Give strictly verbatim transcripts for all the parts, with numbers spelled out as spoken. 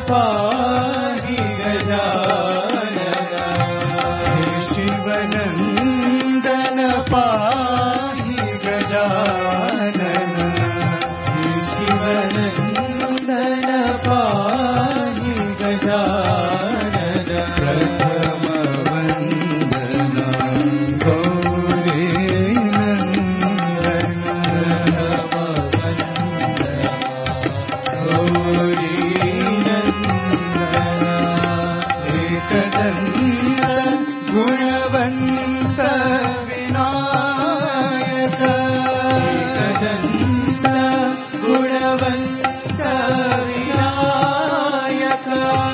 पाहि गजानन शिवनन्दन पाहि गजानन शिवनन्दन पाहि गजानन प्रथम वन्दन गौरी नन्दन गौरी नन्दन एकदन्त गुणवन्त विनायक एकदन्त गुणवन्त विनायक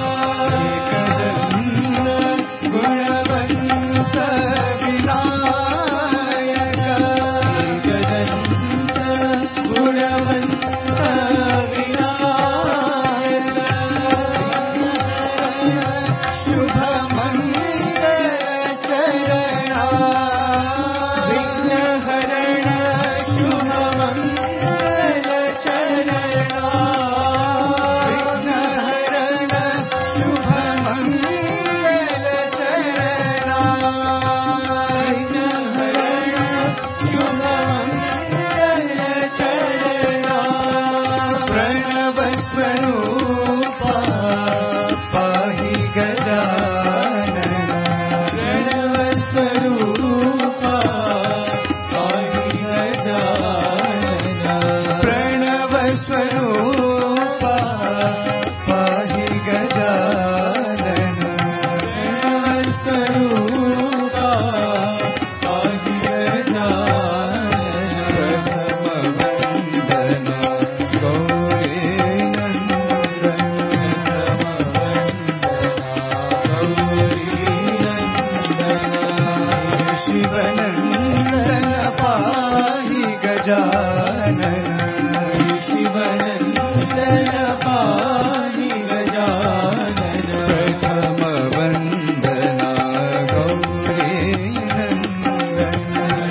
एकदन्त गुणवन्त विनायक एकदन्त गुणवन्त विनायक शुभमङ्गल चरणा विघ्नहरण शुभमङ्गल चरणा विघ्नहरण शुभमङ्गल चरणा विघ्नहरण शुभमङ्गल चरणा प्रणवस्वरूपा पाहि गजानन प्रणवस्वरूपा पाहि गजानन प्रणवस्वरूपा पाहि गजानन प्रणवस्वरूपा पाहि गजानन प्रथम वन्दन गौरी नन्दन गौरी नन्दन शिवनन्दन पाहि गजानन शिवनन्दन पाहि गजानन प्रथम वन्दन गौरी नन्दन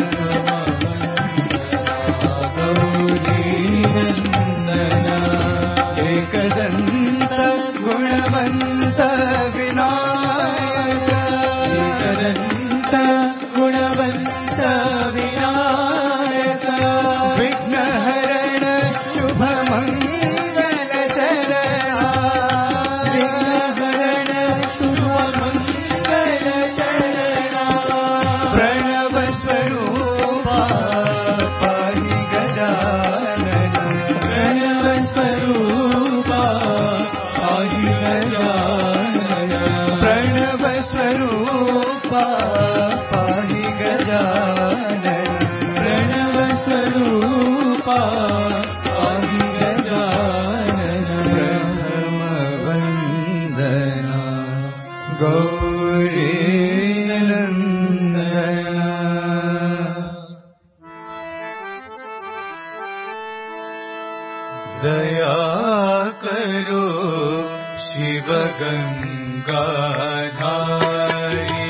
गौरी नन्दन एकदन्त गुणवन्त विनायक एकदन्त गुणवन्त विनायक विघ्नहरण शुभमङ्गल चरणा विघ्नहरण शुभमङ्गल चरणा प्रणवस्वरूपा पाहि गजानन प्रणवस्वरूपा पाहि गजानन प्रणवस्वरूपा पाहि गजानन प्रणवस्वरूपा पाहि गजानन प्रथम वन्दन गौरी नन्दन दया करो शिव गंगाधारी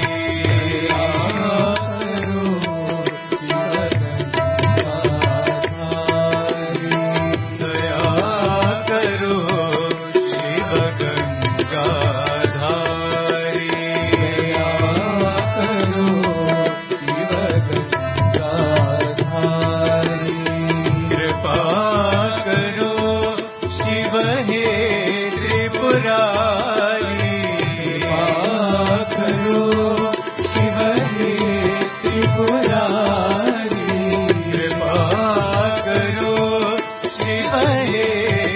दया करो शिव गंगाधारी दया करो शिव गंगाधारी कृपा करो शिव हे त्रिपुरारी कृपा करो शिव हे त्रिपुरारी कृपा करो शिव हे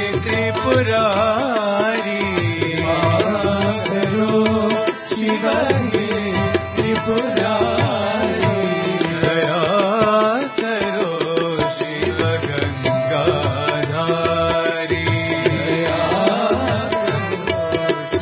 त्रिपुरारी कृपा करो शिव हे त्रिपुरारी दया करो शिव गंगाधारी दया करो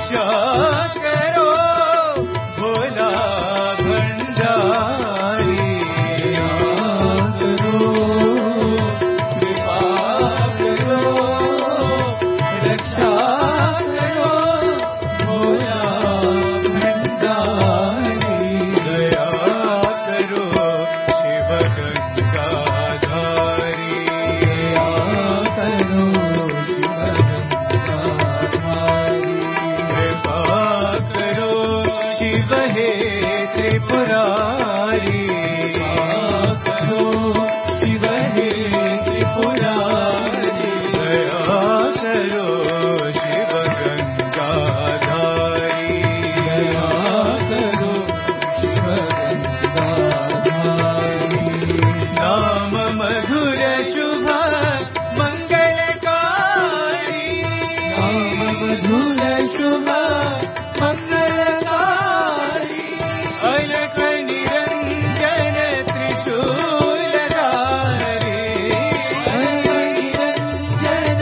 रक्षा करो भोला भंडारी करो कृपा करो रक्षा करो भोला भंडारी दया करो शिव गंगाधारी दया करो शिव गंगाधारी कृपा करो शिव हे त्रिपुरारी करो शिव हे त्रिपुरारी दया करो शिव गंगाधारी दया करो शिव गंगाधारी नाम मधुर शुभ मंगलकारी नाम मधुर शुभ मंगलकारी अलख निरंजन त्रिशूलधारी अलख निरंजन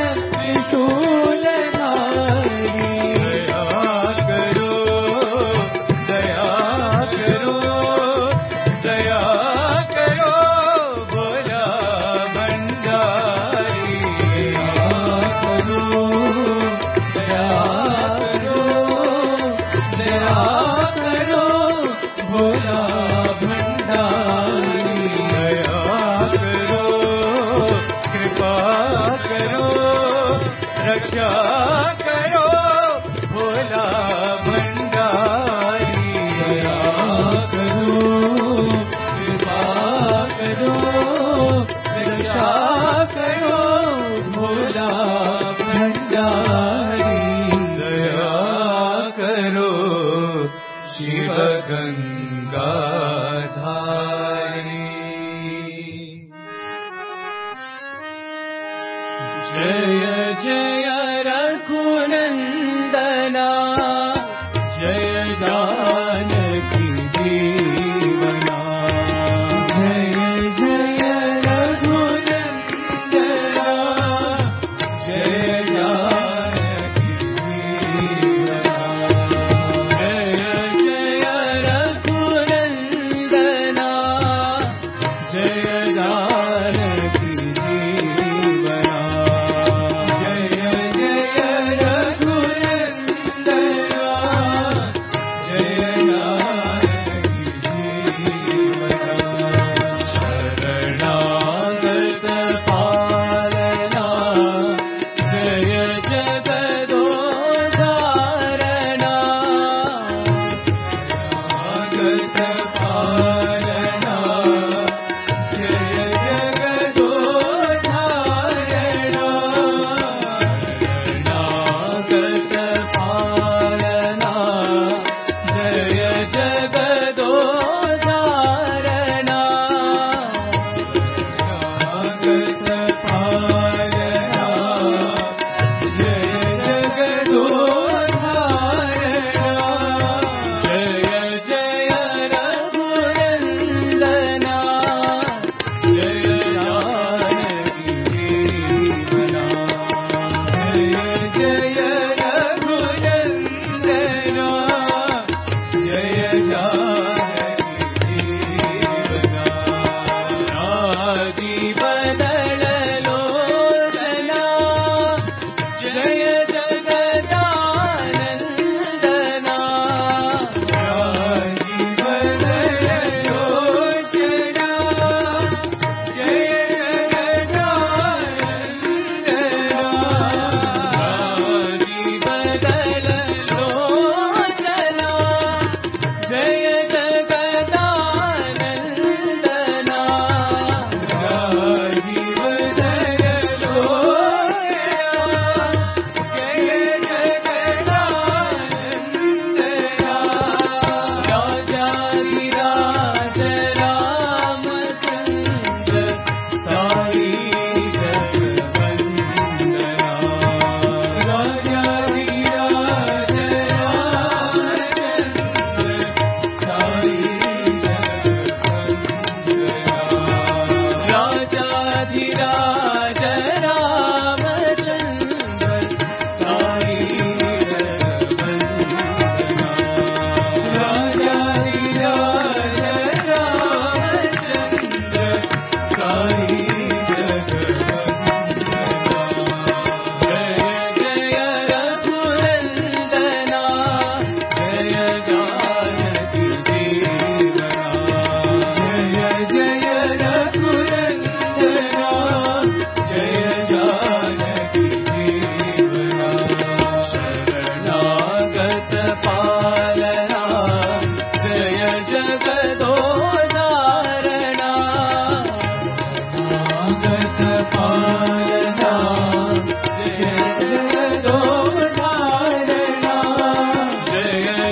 त्रिशूलधारी दया करो दया करो दया करो भोला भंडारी दया करो दया करो दया करो भोला भंडारी दया करो कृपा करो रक्षा करो भोला भंडारी दया करो कृपा करो रक्षा करो भोला भंडारी दया करो शिव गंगाधारी जय जय रघुनंदना जय जानकी जीवना जय जय रघुनंदना जय जानकी जीवना जय जय रघुनंदना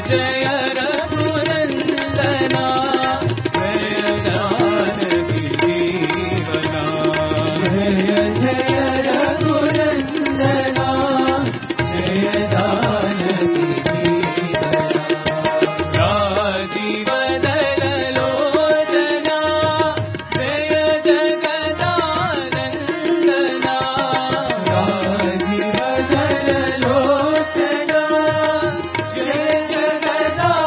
जय रघुनंदना जय जानकी जीवना जय जय रघुनंदना जय जानकी जीवना राजीव दल लोचना जय जगदानंदना राजीव दल लोचना जय जगदानंदना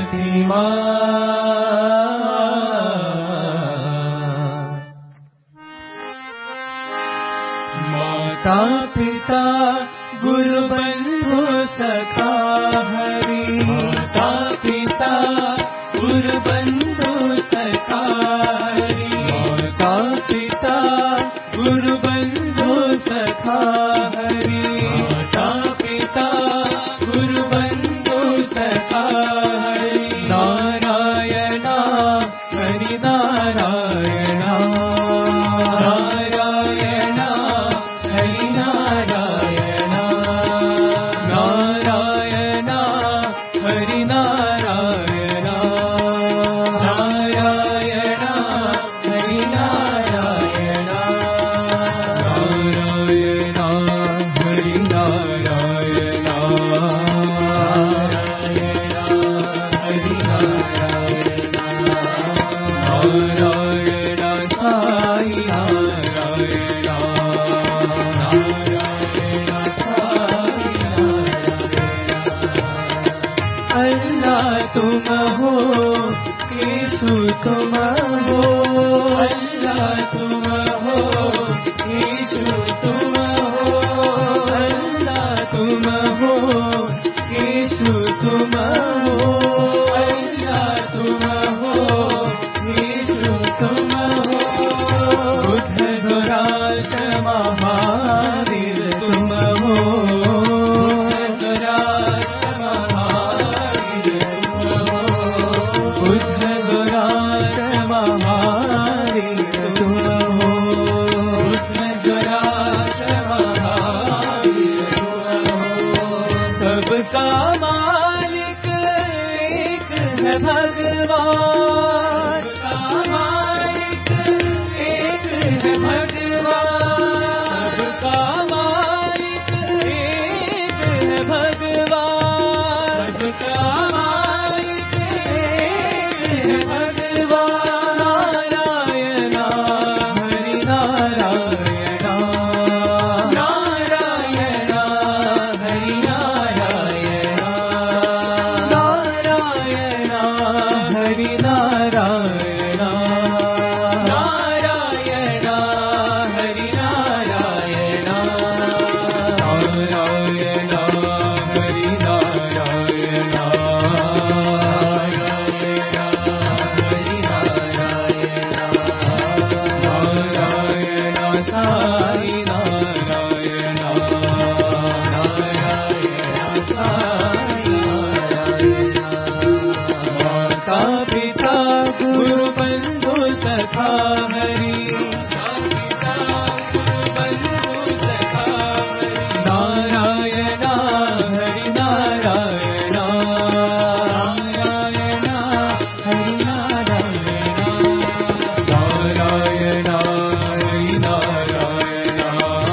प्रतिमा माता पिता गुरु बंधु सखा हरि माता पिता गुरु बंधु सखा हरि माता पिता गुरु बंधु सखा हरि माता पिता गुरु बंधु सखा हरि नारायण हरि नारायण नारायण हरि नारायण नारायण हरि नारायण नारायण हरि नारायण नारायण हरि नारायण नारायण हरि नारायण नारायण साई नारायण नारायण साई नारायण अल्लाह तुम हो यीशु तुम हो अल्लाह तुम हो यीशु तुम हो अल्लाह तुम हो यीशु तुम हो अल्लाह तुम हो यीशु तुम हो बुद्ध दुराष्ट महावीर तुम हो बुद्ध दुराष्ट महावीर तुम हो बुद्ध दुराष्ट महावीर तुम हो बुद्ध दुराष्ट महावीर तुम हो सबका मालिक एक है भगवान सबका मालिक एक है भगवान सबका मालिक एक है भगवान सबका मालिक एक है भगवान नारायण हरि नारायण नारायण हरि नारायण नारायण हरि नारायण नारायण हरि नारायण नारायण हरि नारायण नारायण साई नारायण नारायण साई माता पिता गुरु बंधु सखा हरि माता पिता गुरु बंधु सखा हरि नारायण हरि नारायण नारायण हरि नारायण नारायण हरि नारायण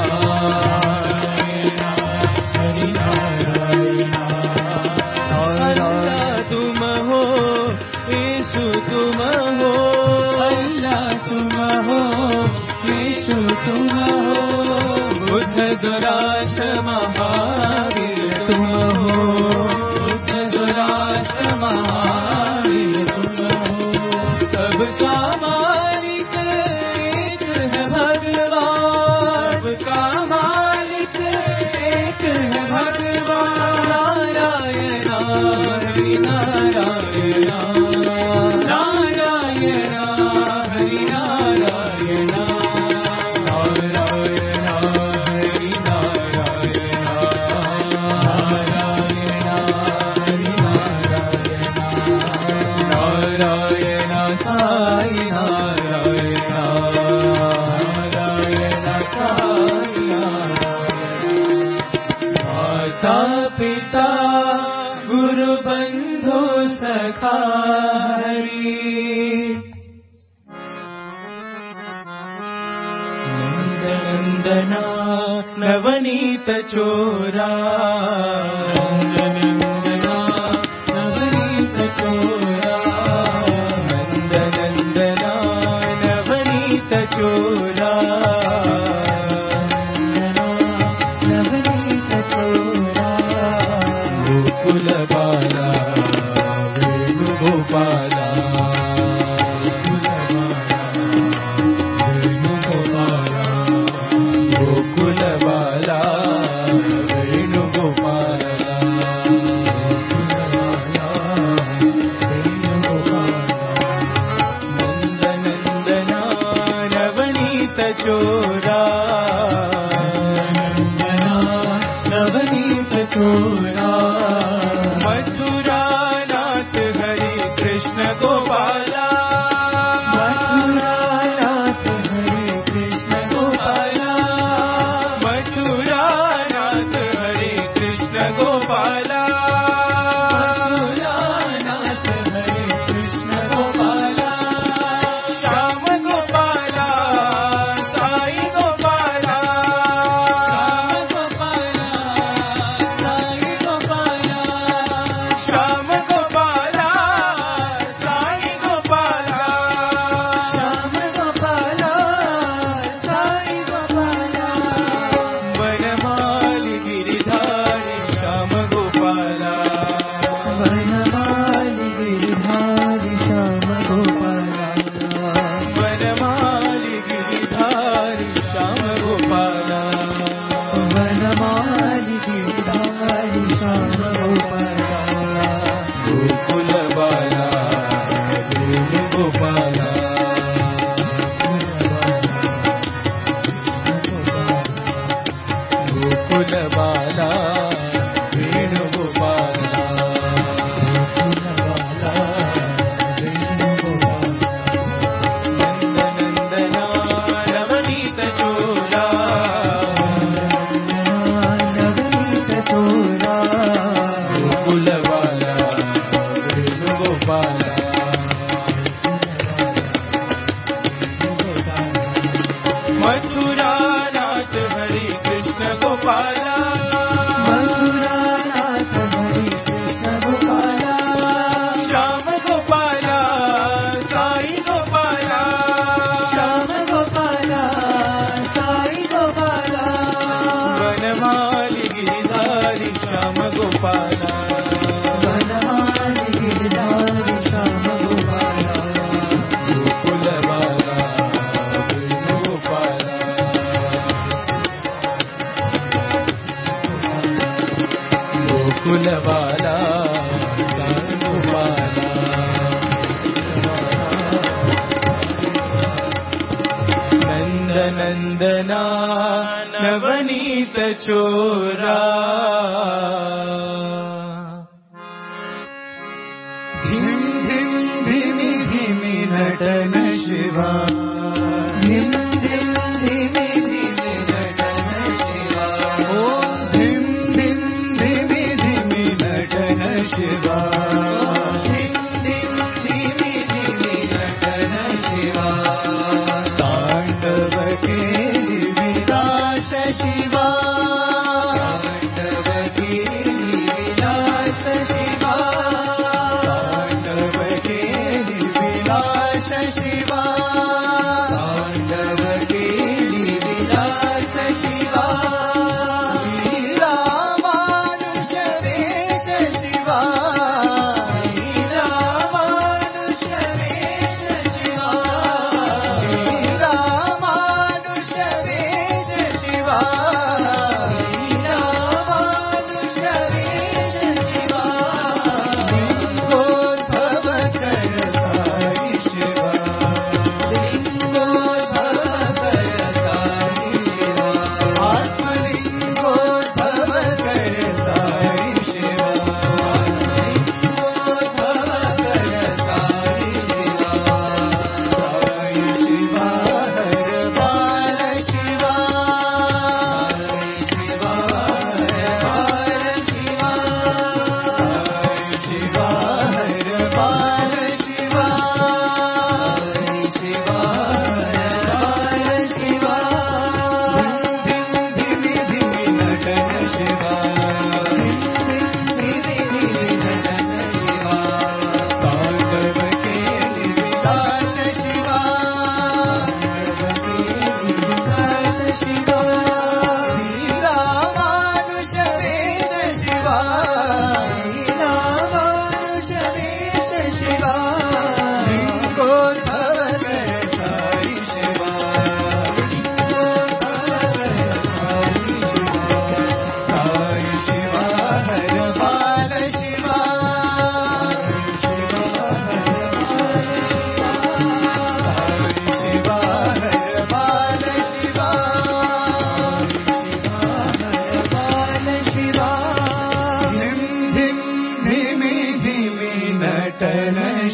नारायण हरि नारायण अल्लाह तुम हो यीशु तुम हो अल्लाह तुम हो यीशु तुम हो बुद्ध दुराष्ट महावीर तुम हो बुद्ध दुराष्ट महावीर तुम हो सबका मालिक एक है भगवान सबका मालिक एक है भगवान नारायण हरि नारायण नारायण हरि नारायण नारायण हरि नारायण नारायण हरि नारायण नारायण साई नारायण नारायण साई नारायण माता पिता गुरु बंधु सखा हरि नंदनंदना नवनीत चोरा नंदनंदना नवनीत चोरा नंदनंदना नवनीत चोरा नवनीत चोरा गोकुल बाला वेणु వేణుగోపాల గోకుల బాల వేణుగోపాల నందనందన నవనీత చోరా नवनीत चोरा मथुरा नाथ हरि कृष्ण गोपाला मथुरा नाथ हरि कृष्ण गोपाला मथुरा नाथ हरि कृष्ण गोपाला मथुरा नाथ हरि कृष्ण गोपाला श्याम गोपाला साई गोपाला मथुरा नाथ हरि कृष्ण गोपाला मथुरा नाथ हरि कृष्ण गोपाला श्याम गोपाला साई गोपाला श्याम गोपाला साई गोपाला वनमाली गिरिधारी श्याम गोपाला वनमाली गिरिधारी श्याम गोपाला गोकुल बाला कुलवाला सानुवाला नंदनंदना नवनीत चोरा धिम धिम धिमि धिमि नटन शिवा धिम धिम धिमि धिमि नटन शिवा ओ धिम धिम धिमि धिमि नटन शिवा धिम धिम धिमि धिमि नटन शिवा तांडव केलि विलास शिवा तांडव केलि विलास शिवा तांडव केलि विलास शिवा तांडव केलि विलास शिवा लीला मानुष वेश शिवा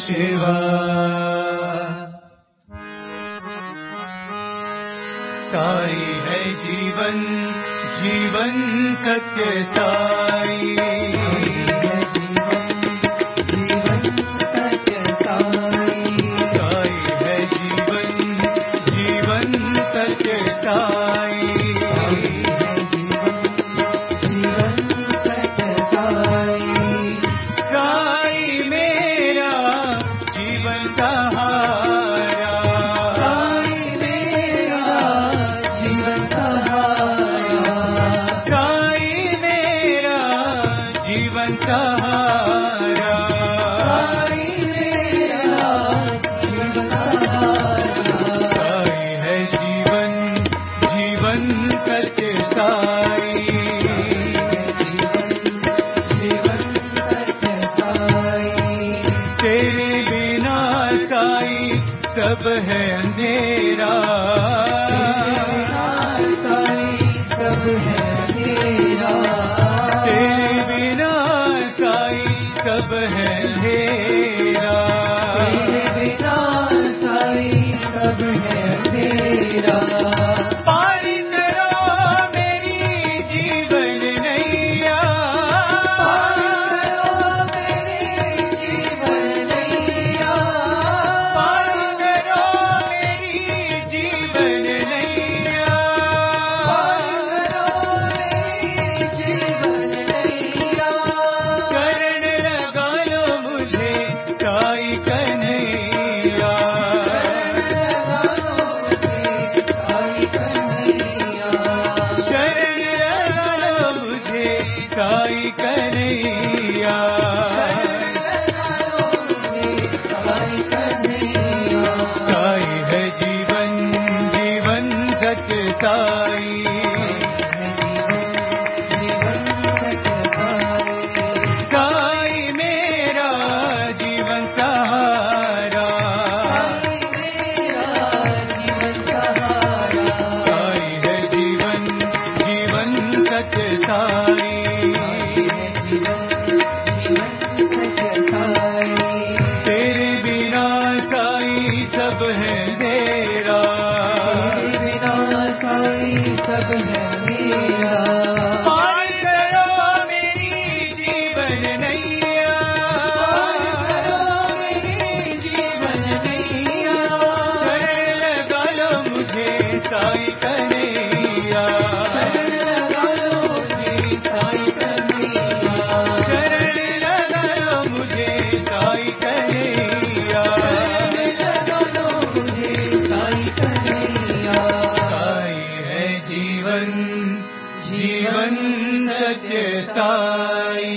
शिवा। साई है जीवन, जीवन सत्य साई। सब है अंधेरा, सब है अंधेरा, तेरे बिना साई सब है अंधेरा, तेरे बिना साई सब है अंधेरा। पार करो मेरी जीवन नैया, पार करो मेरी जीवन नैया, साई कन्हैया। साई है जीवन, जीवन सत्य साई। साई मेरा जीवन सहारा, साई है जीवन, जीवन सत्य साई। तेरे बिना साई सब है अंधेरा, तेरे बिना साई सब है अंधेरा। पार करो मेरी जीवन नैया, पार करो मेरी जीवन नैया, शरण लगा लो मुझे साई कन्हैया, शरण लगा लो मुझे साई कन्हैया, शरण लगा लो मुझे साई कन्हैया, शरण लगा लो मुझे साई कन्हैया। साई है जीवन, जीवन सत्य साई।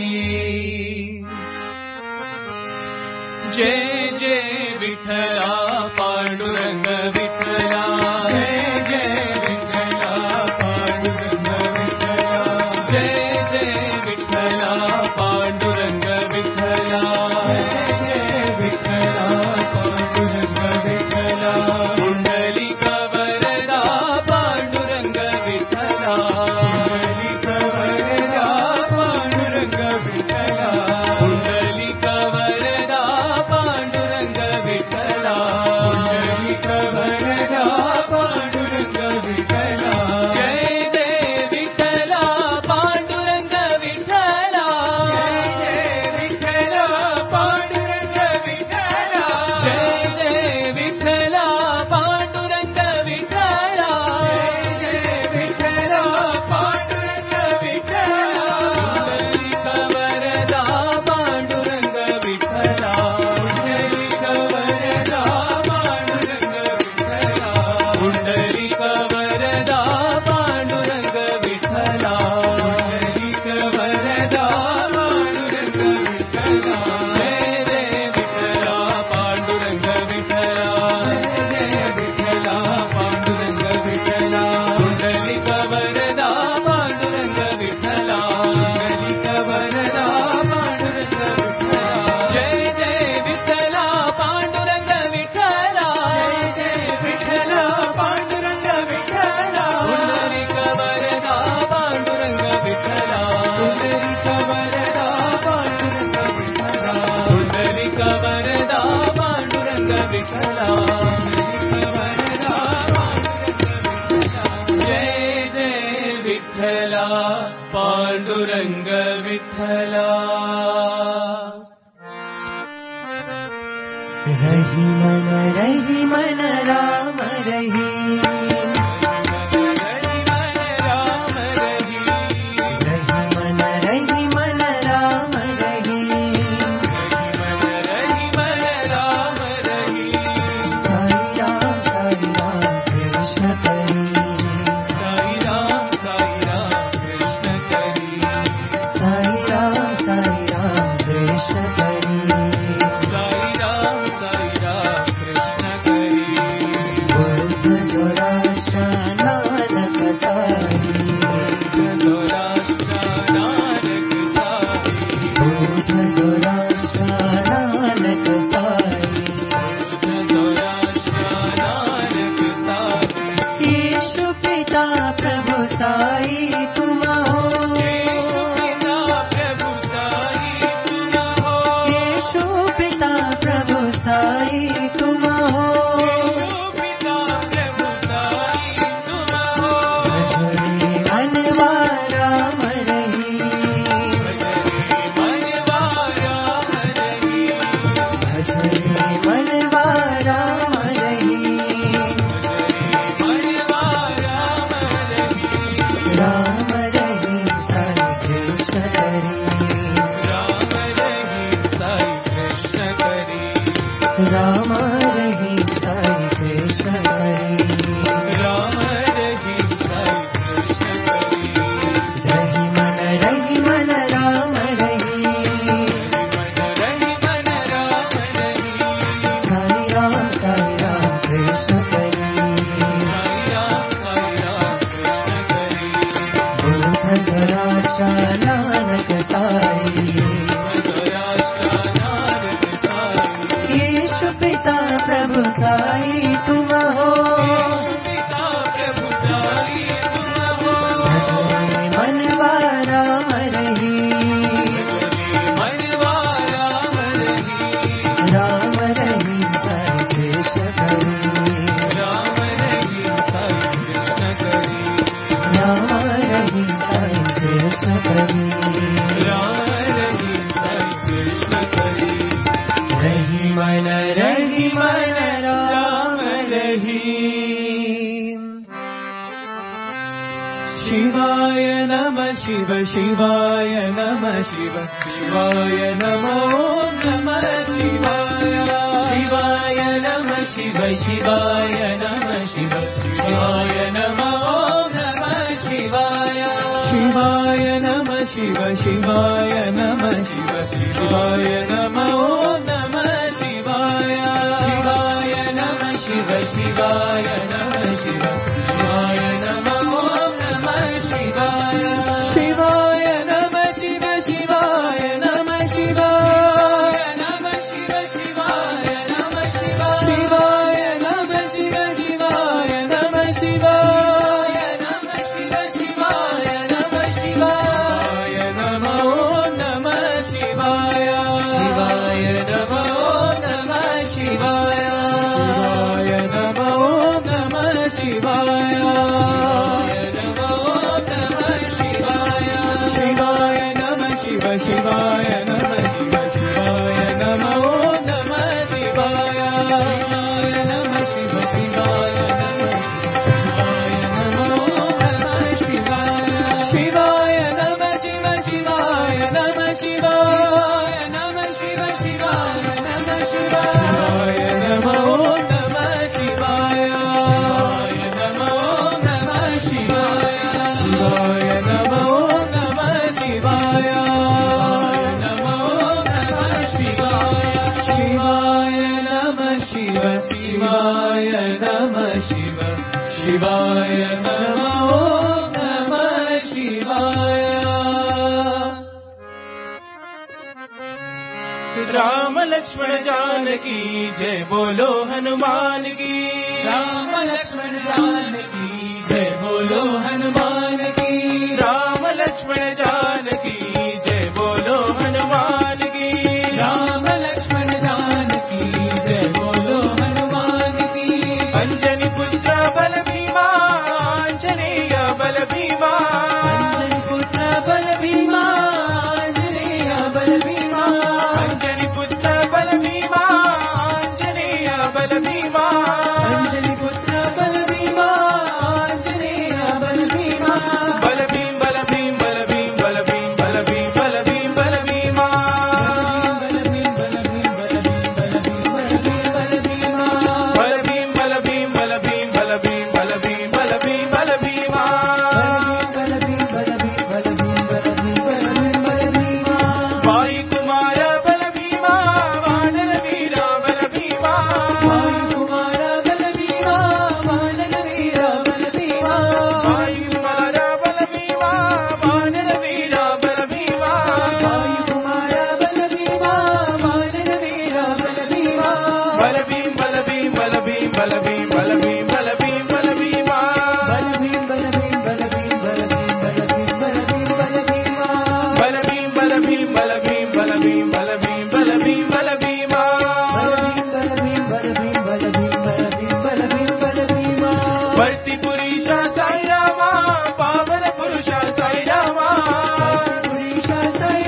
जय जय विठ्ठला पांडुरंग विठ्ठला, जय जय विठ्ठला पांडुरंग विठ्ठला, जय जय विठ्ठला पांडुरंग विठ्ठला, जय जय विठ्ठला पांडुरंग विठ्ठला। पुंडलिका वरदा पांडुरंग विठ्ठला, पुंडलिका वरदा पांडुरंग विठ्ठला, पुंडलिका वरदा पांडुरंग विठ्ठला। विठला रही मन रही मन राम रही शिवाय नमः शिव शिवाय नमः शिव शिवाय नमो नमः शिवाय शिवाय नमः शिव शिवाय नमः शिव शिवाय नमो नमः शिवाय शिवाय नमः शिव शिवाय नमः शिव शिवाय नमो नमः शिवाय शिवाय नमः शिव शिवाय नमः शिव शिवाय नमो शिवाय शिवाय नमः शिव शिवाय नमः शिवाय नमः शिव शिवाय नमः शिवाय नमः शिव शिवाय नमः शिवाय नमः शिव शिवाय नमः शिवाय नमो नमः शिवाय शिवाय नमो नमः शिवाय शिवाय नमो नमः शिवाय शिवाय नमः शिव शिवाय नमो नमः शिवाय शिवाय नमः शिव शिवाय नमः शिवाय शिवाय नमः शिव शिवाय नमः शिवाय नमः शिव शिवाय नमः शिवाय नमो नमः शिवाय नमो नमः शिवाय शिवाय नमो नमः शिवाय शिवाय नमः शिव शिवाय नमो नमः शिवाय राम लक्ष्मण जानकी जय बोलो हनुमान की राम लक्ष्मण जानकी जय बोलो हनुमान की राम लक्ष्मण जानकी जय बोलो हनुमान की राम लक्ष्मण जानकी जय बोलो अंजनी पुत्र बल भीमा अंजनेय बल भीमा अंजनी पुत्र बल भीमा अंजनेय బల భీం బల భీమా భర్తి పురుష సాయి రామ పావన పురుష సాయి రామ సాయి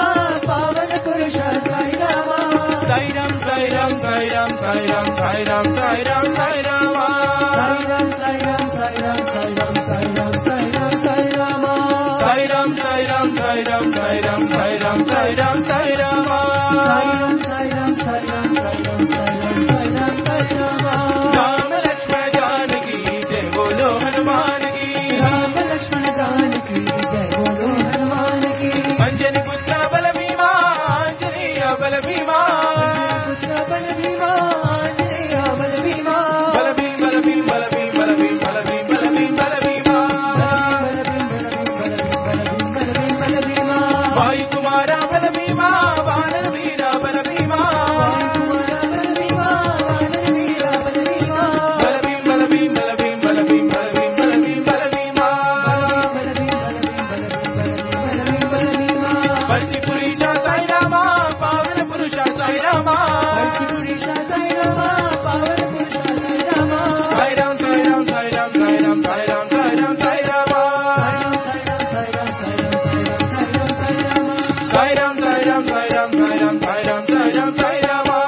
రామ్ సాయి రామ్ సాయి రామ్ సాయి రామ్ సాయి రామ్ సాయి రామ్ సాయి రామ సాయి రామ్ సాయి రామ్ సాయి రామ్ సాయి రామ్ సాయి రామ్ సాయి రామ సాయి రామ్ సాయి రామ్ సాయి రామ్ సాయి రామ్ సాయి రామ్ సాయి రామ్ సాయి రామ సాయి రామ్ సాయి రామ్ సాయి రామ్ సాయి రామ్ సాయి రామ్ సాయి రామ రామ లక్ష్మణ జానకి జయ బోలో హనుమాన్ की राम लक्ष्मण जानकी जय बोलो हनुमान की अंजनी पुत्र बल भीमा आंजनेय बल भीमा पुत्र बल भीमा आंजनेय बल भीमा बल भीम बल भीम बल भीम बल भीम बल भीम बल भीम बल भीमा बल भीम बल भीम बल भीम बल भीम बल भीमा वायु कुमारा बल भीमा वानर वीरा बल भीमा बल भीमा वानर वीरा बल भीमा बल भीम बल भीम बल भीम बल भीम बल भीम बल भीम बल भीमा बल भीम बल भीम बल भीम बल भीम बल भीमा भक्ति पुरुष साई रामा पावन पुरुष साई रामा पुरुष साई रामा पावन पुरुष साई रामा साई राम साई राम साई राम साई राम साई राम साई राम साई रामा साई राम साई राम साई राम साई राम साई राम साई रामा साई राम साई राम साई राम साई राम साई राम साई राम साई रामा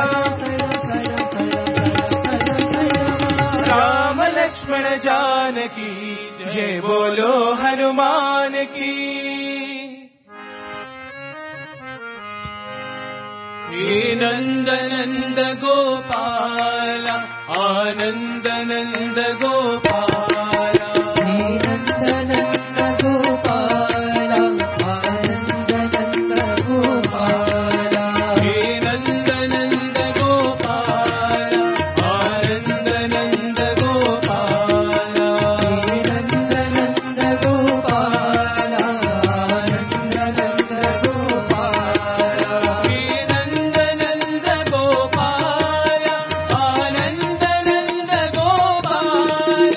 राम लक्ष्मण जानकी जय बोलो हनुमान की हे नंद नंद गोपाल आनंद नंद गोपाल नंद नंद गोपाल आनंद नंद गोपाल हे नंद नंद गोपाल आनंद नंद गोपाल नंद नंद गोपाल आनंद नंद गोपाल हे नंद नंद गोपाल आनंद नंद गोपाल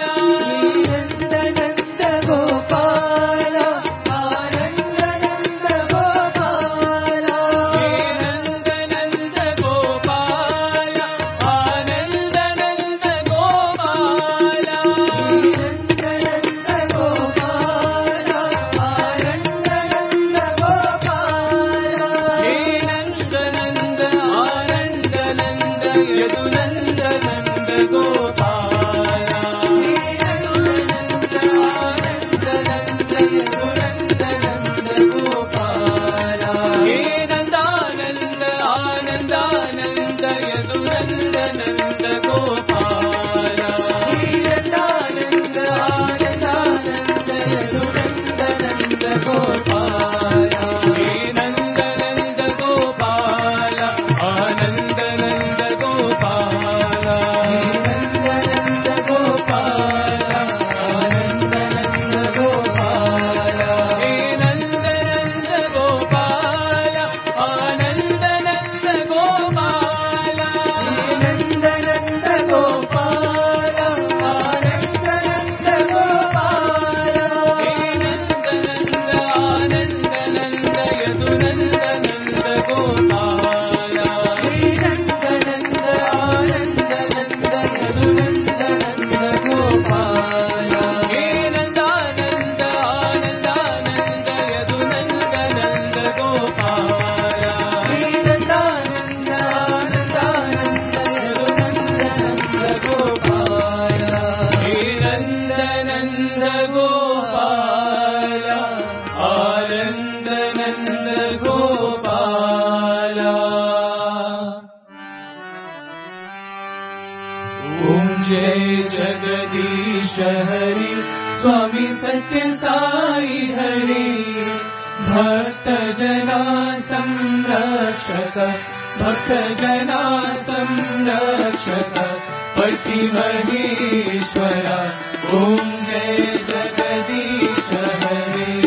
जय जगदीश हरि स्वामी सत्य साई हरि भक्त जना संरक्षक भक्त जना संरक्षक पति महेश्वर ओम जय जगदीश हरि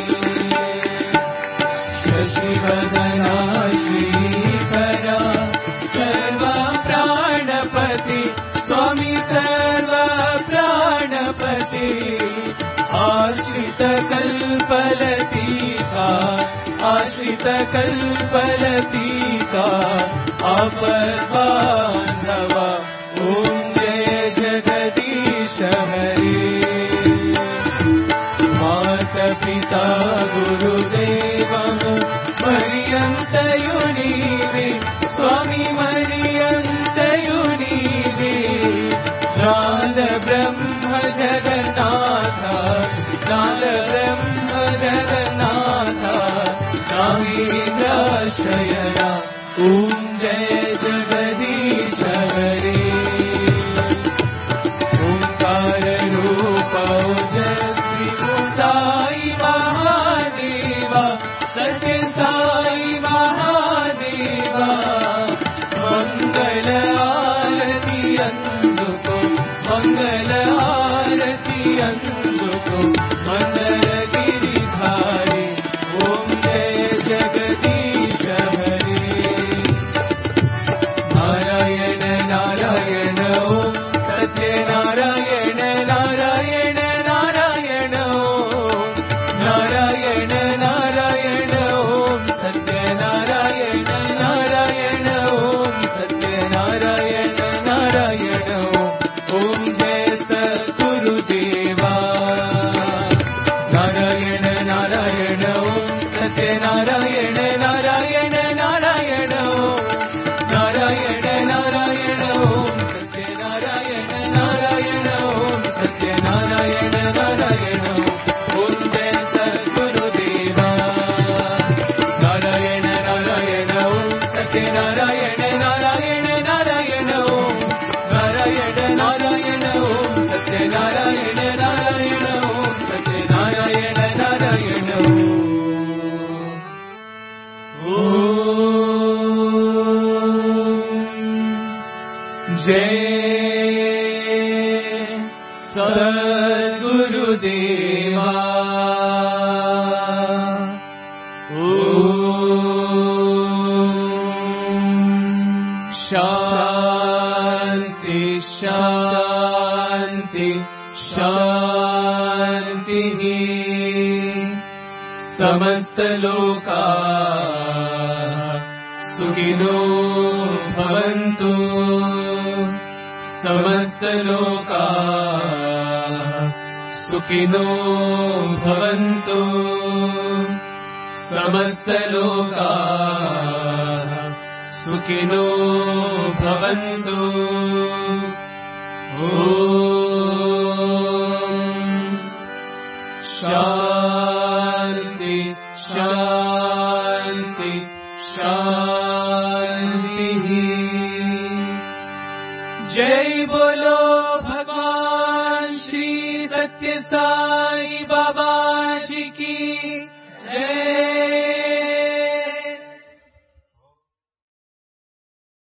शशिवदना श्रीकरा सर्वा प्राणपति स्वामी सर्वा प्राणपति आश्रित कल्पलतिका आश्रित कल्पलतिका आपद्बान्धव ॐ जय जगदीश हरे। मातपिता गुरुदेवं मर्यन्तयुनीवे स्वामी मर्यन्तयुनीवे नाद ब्रह्म जगन्नाथ नाद ब्रह्म जगन्नाथ नागेन्द्रशयना ॐ जय जगदीश हरे। ओंकार रूप ओजस्वी साई महादेवा सत्य साई महादेवा मंगल आरती अंदुको मंगल आरती अंदुको मंगल गिरिधारी ओम जय जगदीश हरे। नारायण नारायण ओम सत्य नारायण नारायण नारायण ओम नारायण नारायण ओम सत्य नारायण नारायण ओम सत्य नारायण नारायण ओम जय सद्गुरुदेवा। नारायण नारायण ओम सत्य नारायण नारायण नारायण ओम नारायण नारायण ओम सत्य नारायण नारायण ओम सत्य नारायण नारायण ओम जय सद्गुरुदेवा। नारायण नारायण ओम सत्य नारायण नारायण नारायण ओम नारायण नारायण ओम सत्य नारायण नारायण ओम सत्य नारायण नारायण ओम जय सद्गुरुदेवा। शांति शांति शांति समस्त लोका सुखिनो भवन्तु समस्त लोका सुखिनो भवन्तु समस्त लोका सुखिनो भवन्तु। ॐ शान्ति शान्ति शान्तिः। जय बोलो भगवान श्री सत्य साई